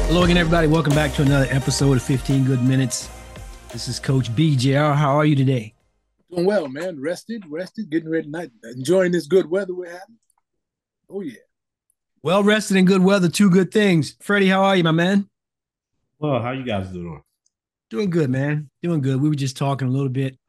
Hello again, everybody. Welcome back to another episode of 15 Good Minutes. This is Coach BJR. How are you today? Doing well, man. Rested, getting ready tonight. Enjoying this good weather we're having. Oh yeah. Well rested in good weather, two good things. Freddie, how are you, my man? Well, how you guys doing? Doing good, man. Doing good. We were just talking a little bit.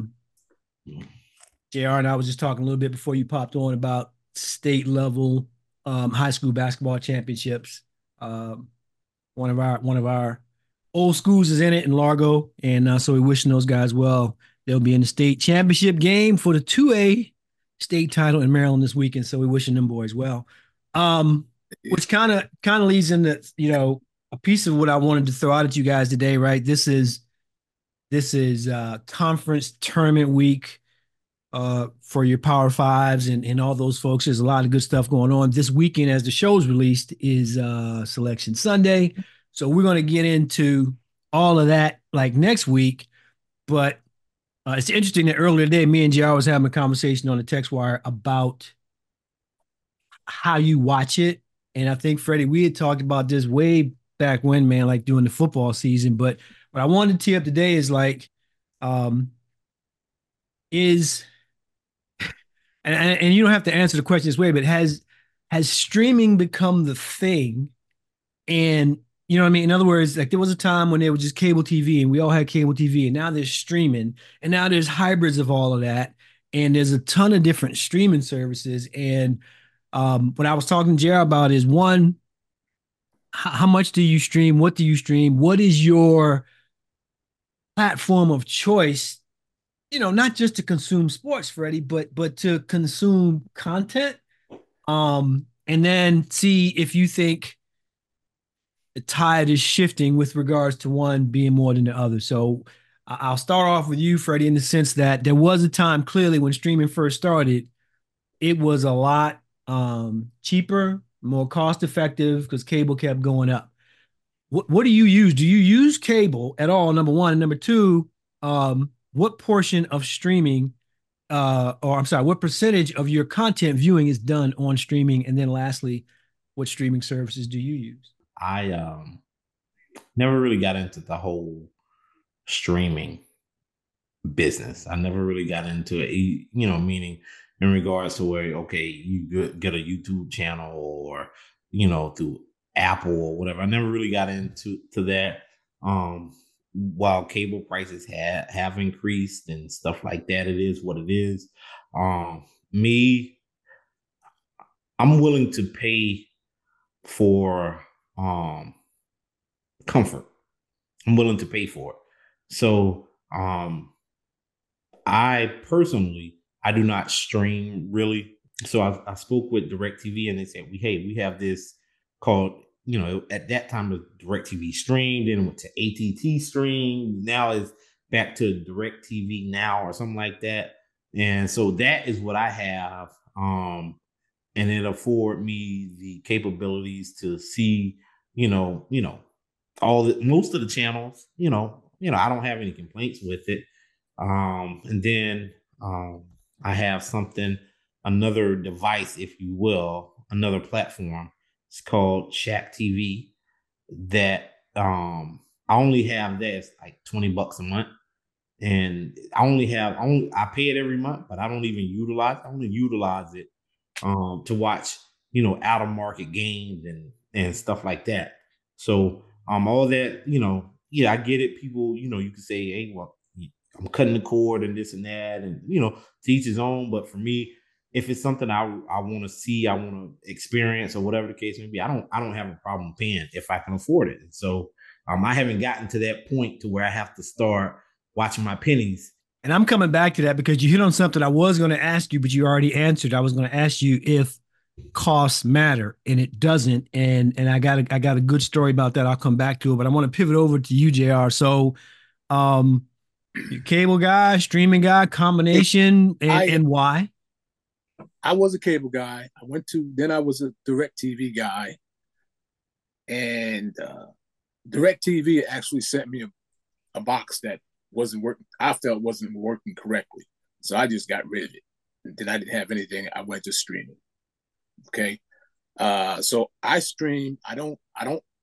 JR and I was just talking a little bit before you popped on about state level high school basketball championships. Um, one of our old schools is in it in Largo, and so we're wishing those guys well. They'll be in the state championship game for the 2A state title in Maryland this weekend. So we're wishing them boys well. Um, which kind of leads into a piece of what I wanted to throw out at you guys today. Right, this is conference tournament week for your Power Fives and all those folks. There's a lot of good stuff going on this weekend. As the show's released, is Selection Sunday, so we're going to get into all of that like next week. But it's interesting that earlier today, me and JR was having a conversation on the text wire about how you watch it, and I think Freddie, we had talked about this way back when, man, like during the football season. But what I wanted to tee up today is like, um, is and you don't have to answer the question this way, but has streaming become the thing? And you know what I mean? In other words, like there was a time when there was just cable TV and we all had cable TV, and now there's streaming, and now there's hybrids of all of that, and there's a ton of different streaming services. And what I was talking to Jared about is one, how much do you stream? What do you stream? What is your platform of choice, not just to consume sports, Freddie, but to consume content. And then see if you think the tide is shifting with regards to one being more than the other. So I'll start off with you, Freddie, in the sense that there was a time clearly when streaming first started, it was a lot cheaper, more cost effective because cable kept going up. What do you use? Do you use cable at all? Number one, and number two, what portion of streaming, or I'm sorry, what percentage of your content viewing is done on streaming? And then lastly, what streaming services do you use? I never really got into the whole streaming business. I never really got into it, meaning in regards to where okay, you get a YouTube channel or through Apple or whatever. I never really got into that. While cable prices have increased and stuff like that, it is what it is. Me, I'm willing to pay for comfort. I'm willing to pay for it. So I personally I do not stream really. So I spoke with DirecTV and they said we have this called at that time the DirecTV stream, then it went to ATT stream, now it's back to DirecTV now or something like that. And so that is what I have. And it afford me the capabilities to see, all the most of the channels, I don't have any complaints with it. And then I have another device, if you will, another platform. It's called Shack TV that I only have that. It's like $20 a month. And I pay it every month, but I don't even utilize it. I only utilize it to watch, out of market games and stuff like that. So all that, yeah, I get it. People, you can say, hey, well, I'm cutting the cord and this and that, and to each his own. But for me, if it's something I want to see, I want to experience, or whatever the case may be, I don't have a problem paying if I can afford it. And so I haven't gotten to that point to where I have to start watching my pennies. And I'm coming back to that because you hit on something I was going to ask you, but you already answered. I was going to ask you if costs matter, and it doesn't. And I got a good story about that. I'll come back to it, but I want to pivot over to you, JR. So, um, cable guy, streaming guy, combination, and I and why? I was a cable guy. Then I was a Direct TV guy, and Direct TV actually sent me a box that wasn't working. I felt wasn't working correctly, so I just got rid of it. And then I didn't have anything. I went to streaming. Okay, so I stream. I don't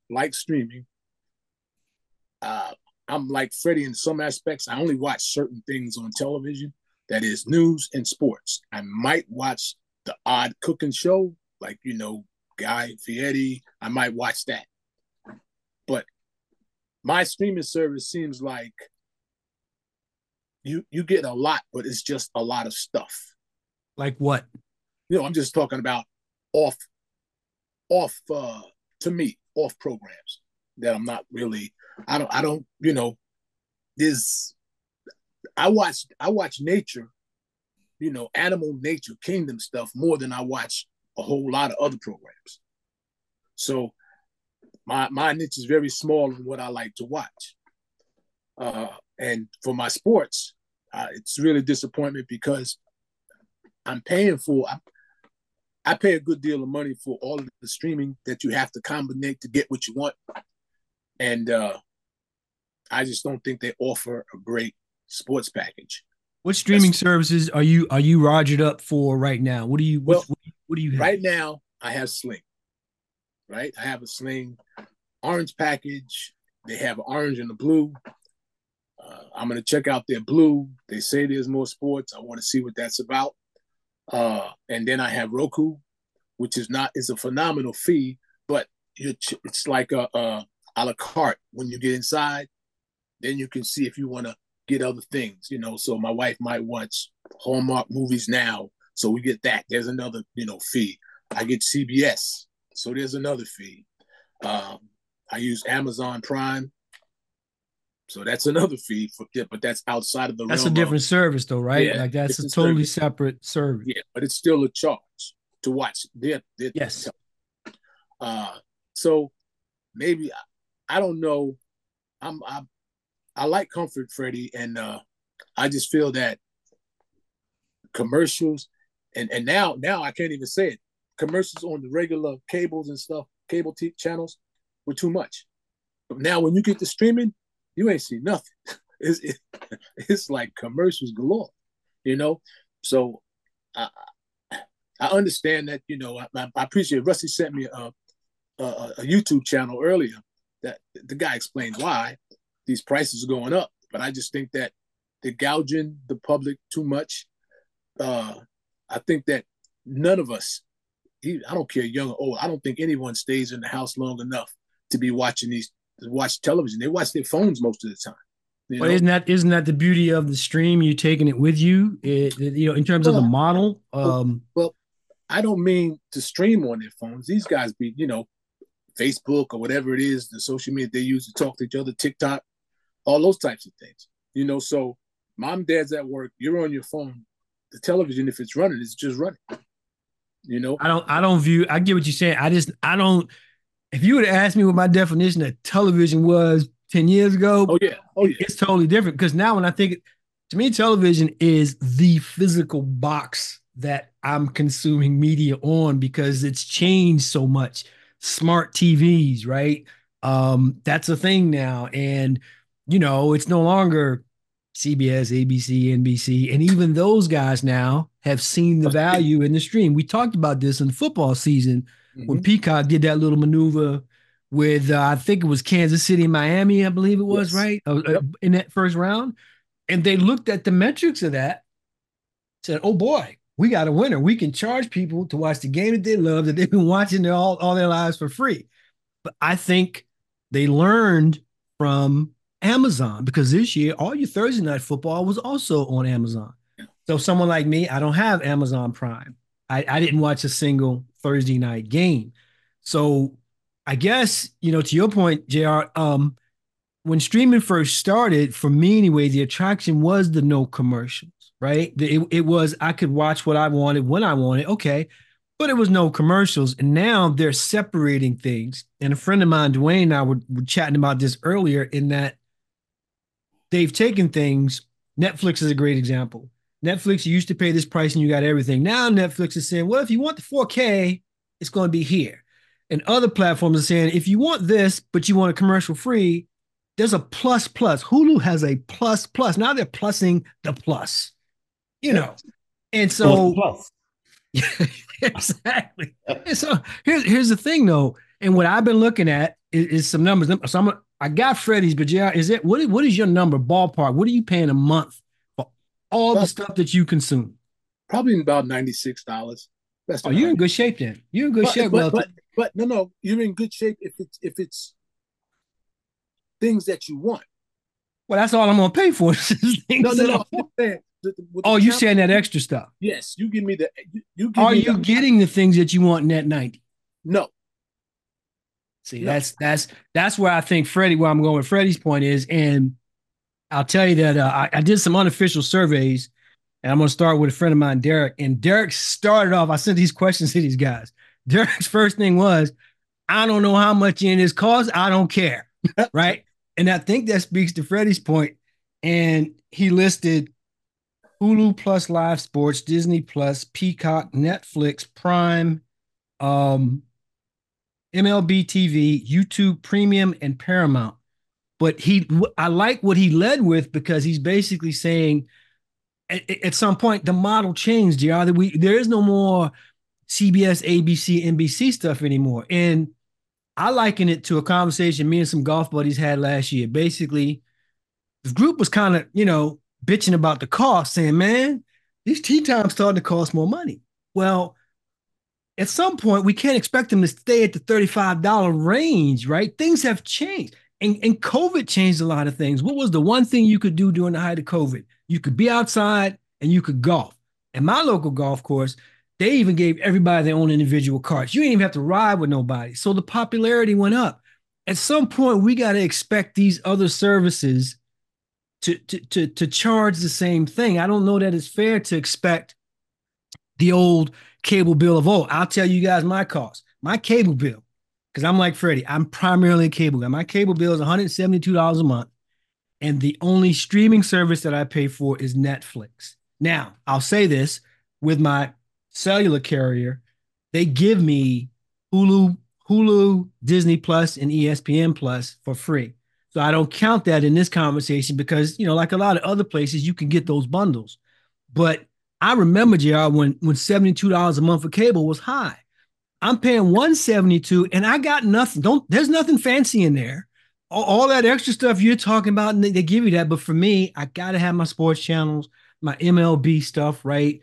like streaming. Uh, I'm like Freddie in some aspects. I only watch certain things on television. That is news and sports. I might watch the odd cooking show, like Guy Fieri. I might watch that. But my streaming service seems like you get a lot, but it's just a lot of stuff. Like what? I'm just talking about off to me, off programs that I'm not really. I don't. There's. I watch nature, animal nature, kingdom stuff more than I watch a whole lot of other programs. So my niche is very small in what I like to watch. And for my sports, it's really disappointment because I'm paying for. I pay a good deal of money for all of the streaming that you have to combine to get what you want, and I just don't think they offer a great sports package. What streaming services are you rogered up for right now? What do you what do you have? Right now? I have Sling. Right, I have a Sling orange package. They have orange and the blue. I'm going to check out their blue. They say there's more sports. I want to see what that's about. And then I have Roku, which is a phenomenal fee, but it's like a la carte. When you get inside, then you can see if you want to get other things. So my wife might watch Hallmark movies now, so we get that. There's another fee. I get CBS, so there's another fee. I use Amazon Prime. So that's another fee, but that's outside of the realm. That's a different service, though, right? Yeah, like that's a totally separate service. Yeah, but it's still a charge to watch. Yes. So maybe I don't know. I like Comfort, Freddie, and I just feel that commercials and now I can't even say it. Commercials on the regular cables and stuff, cable channels, were too much. But now when you get to streaming, you ain't see nothing. It's like commercials galore, So I understand that. I appreciate Rusty sent me a YouTube channel earlier that the guy explained why these prices are going up. But I just think that they're gouging the public too much. I think that none of us, I don't care young or old, I don't think anyone stays in the house long enough to be watch television. They watch their phones most of the time. Well, isn't that the beauty of the stream? You taking it with you, in terms of the model. Well, I don't mean to stream on their phones. These guys be, Facebook or whatever it is, the social media they use to talk to each other, TikTok, all those types of things. So mom, dad's at work, you're on your phone. The television, if it's running, it's just running. I get what you're saying. I don't. If you would have asked me what my definition of television was 10 years ago, it's totally different. Because now when I think, to me, television is the physical box that I'm consuming media on because it's changed so much. Smart TVs, right? That's a thing now. And, it's no longer CBS, ABC, NBC. And even those guys now have seen the value in the stream. We talked about this in the football season when Peacock did that little maneuver with, I think it was Kansas City, Miami, I believe it was, right? In that first round. And they looked at the metrics of that, said, oh boy, we got a winner. We can charge people to watch the game that they love, that they've been watching all their lives for free. But I think they learned from Amazon because this year, all your Thursday night football was also on Amazon. So someone like me, I don't have Amazon Prime. I didn't watch a single Thursday night game. So I guess, to your point, JR, when streaming first started, for me anyway, the attraction was the no commercials, right? It was, I could watch what I wanted when I wanted, okay, but it was no commercials. And now they're separating things. And a friend of mine, Dwayne, and I were chatting about this earlier in that they've taken things. Netflix is a great example. Netflix, you used to pay this price and you got everything. Now Netflix is saying, well, if you want the 4K, it's going to be here. And other platforms are saying, if you want this, but you want a commercial free, there's a plus. Hulu has a plus. Now they're plussing the plus, And so, exactly. And so here's the thing, though. And what I've been looking at, is some numbers. So I got Freddie's, but yeah, what is your number ballpark? What are you paying a month for all the About, stuff that you consume? probably about $96, less Oh, than you're in 100. good shape then. You're in good But shape but relative. but but no, you're in good shape if it's things that you want. Well, that's all I'm gonna pay for. Is No, things no, that no. I I'm just want. saying, with the Oh, you challenge, saying that extra stuff? yes, you give Are me the you getting the things that you want in that 90? no, See, no. that's where I think Freddie, where I'm going with Freddie's point is, and I'll tell you that I did some unofficial surveys, and I'm going to start with a friend of mine, Derek. And Derek started off. I sent these questions to these guys. Derek's first thing was, I don't know how much in this costs. I don't care, right? And I think that speaks to Freddie's point. And he listed Hulu Plus Live Sports, Disney Plus, Peacock, Netflix, Prime, um, MLB TV, YouTube Premium, and Paramount. But I like what he led with because he's basically saying at some point the model changed. Yeah, there is no more CBS, ABC, NBC stuff anymore. And I liken it to a conversation me and some golf buddies had last year. Basically, the group was kind of, bitching about the cost, saying, man, these tee times starting to cost more money. Well, at some point, we can't expect them to stay at the $35 range, right? Things have changed. And COVID changed a lot of things. What was the one thing you could do during the height of COVID? You could be outside and you could golf. And my local golf course, they even gave everybody their own individual carts. You didn't even have to ride with nobody. So the popularity went up. At some point, we got to expect these other services to charge the same thing. I don't know that it's fair to expect the old cable bill of old. I'll tell you guys my cost. My cable bill, because I'm like Freddie, I'm primarily a cable guy. My cable bill is $172 a month. And the only streaming service that I pay for is Netflix. Now, I'll say this with my cellular carrier, they give me Hulu, Disney Plus, and ESPN Plus for free. So I don't count that in this conversation because, like a lot of other places, you can get those bundles. But I remember, JR, when $72 a month for cable was high. I'm paying 172 and I got nothing. There's nothing fancy in there. All that extra stuff you're talking about, and they give you that. But for me, I gotta have my sports channels, my MLB stuff, right?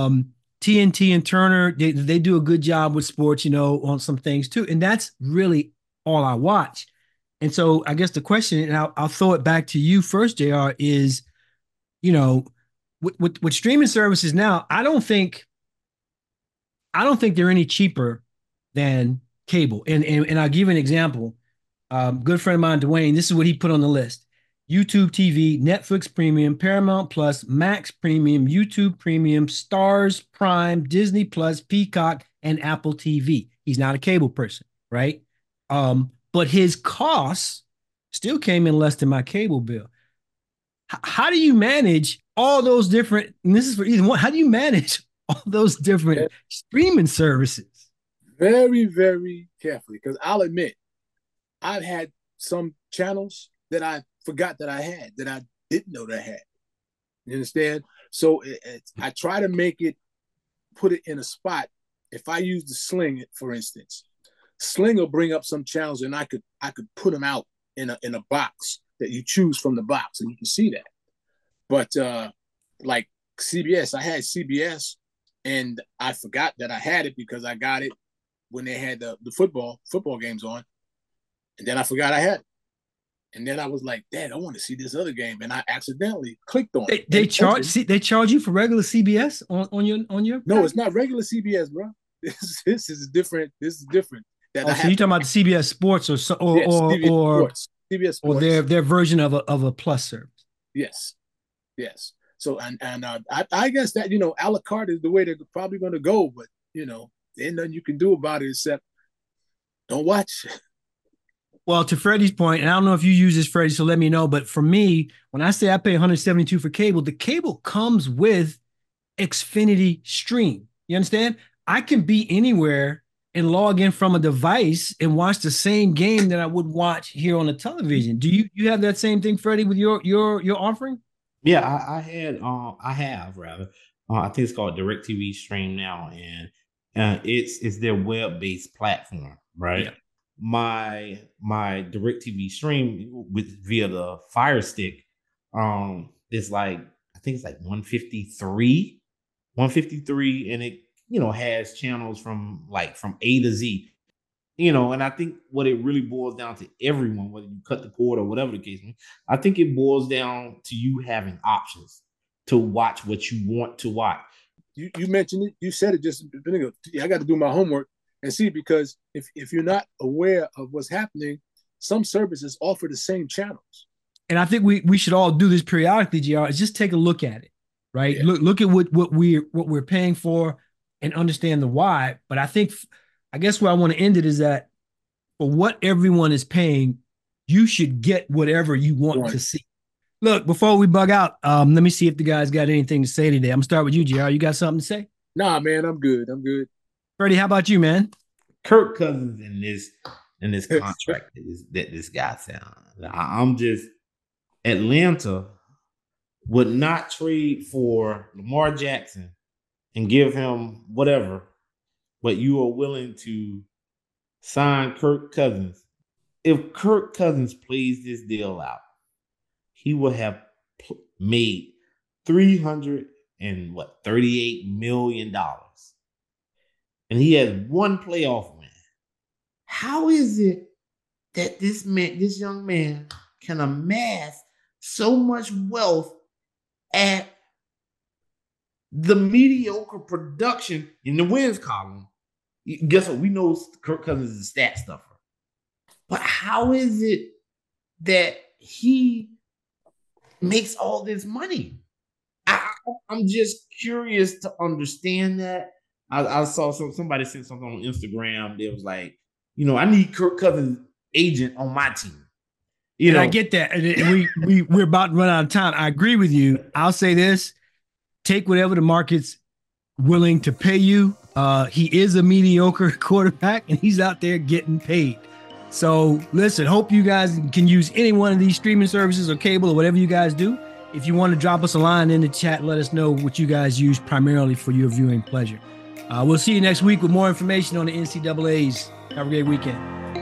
TNT and Turner, they do a good job with sports, on some things too. And that's really all I watch. And so I guess the question, and I'll throw it back to you first, JR, is, you know, with streaming services now, I don't think they're any cheaper than cable. And I'll give you an example. Good friend of mine, Dwayne, this is what he put on the list: YouTube TV, Netflix Premium, Paramount Plus, Max Premium, YouTube Premium, Stars Prime, Disney Plus, Peacock, and Apple TV. He's not a cable person, right? But his costs still came in less than my cable bill. How do you manage all those different, and this is for either one, how do you manage all those different streaming services? Very, very carefully, because I'll admit I've had some channels that I forgot that I had, that I didn't know that I had. You understand? So I try to put it in a spot. If I use the Sling, for instance, Sling will bring up some channels, and I could put them out in a box that you choose from the box, and you can see that. But like CBS, I had CBS, and I forgot that I had it because I got it when they had the football games on, and then I forgot I had it. And then I was like, Dad, I want to see this other game. And I accidentally clicked on it. They charge you for regular CBS on your No, it's not regular CBS, bro. This is different. This is different. So you're talking about the CBS Sports CBS Sports. Or their version of a plus service. Yes. Yes. So I guess that, a la carte is the way they're probably going to go, but there's nothing you can do about it except don't watch. Well, to Freddie's point, and I don't know if you use this, Freddie, so let me know. But for me, when I say I pay 172 for cable, the cable comes with Xfinity Stream. You understand? I can be anywhere and log in from a device and watch the same game that I would watch here on the television. Do you have that same thing, Freddie, with your offering? Yeah, I have rather. I think it's called DirecTV Stream now, and it's their web based platform, right? Yeah. my DirecTV stream via the Fire Stick is like, I think it's like 153, and it, you know, has channels from A to Z. You know, and I think what it really boils down to everyone, whether you cut the cord or whatever the case may be, I think it boils down to you having options to watch what you want to watch. You mentioned it. You said it just a minute ago. I got to do my homework and see, because if you're not aware of what's happening, some services offer the same channels. And I think we should all do this periodically, GR. Is just take a look at it, right? Yeah. Look at what we're paying for and understand the why. But I guess where I want to end it is that for what everyone is paying, you should get whatever you want to see. Look, before we bug out, let me see if the guys got anything to say today. I'm gonna start with you, GR. You got something to say? Nah, man, I'm good. Freddie, how about you, man? Kirk Cousins in this contract that this guy signed. I'm just, Atlanta would not trade for Lamar Jackson and give him whatever, but you are willing to sign Kirk Cousins. If Kirk Cousins plays this deal out, he will have made $338 million. And he has one playoff win. How is it that this young man can amass so much wealth at the mediocre production in the wins column? Guess what? We know Kirk Cousins is a stat stuffer. But how is it that he makes all this money? I'm just curious to understand that. I saw somebody sent something on Instagram. They was like, you know, I need Kirk Cousins' agent on my team. You know, I get that. And we're about to run out of time. I agree with you. I'll say this: take whatever the market's willing to pay you. He is a mediocre quarterback, and he's out there getting paid. So listen, hope you guys can use any one of these streaming services or cable or whatever you guys do. If you want to drop us a line in the chat, let us know what you guys use primarily for your viewing pleasure. We'll see you next week with more information on the NCAAs. Have a great weekend.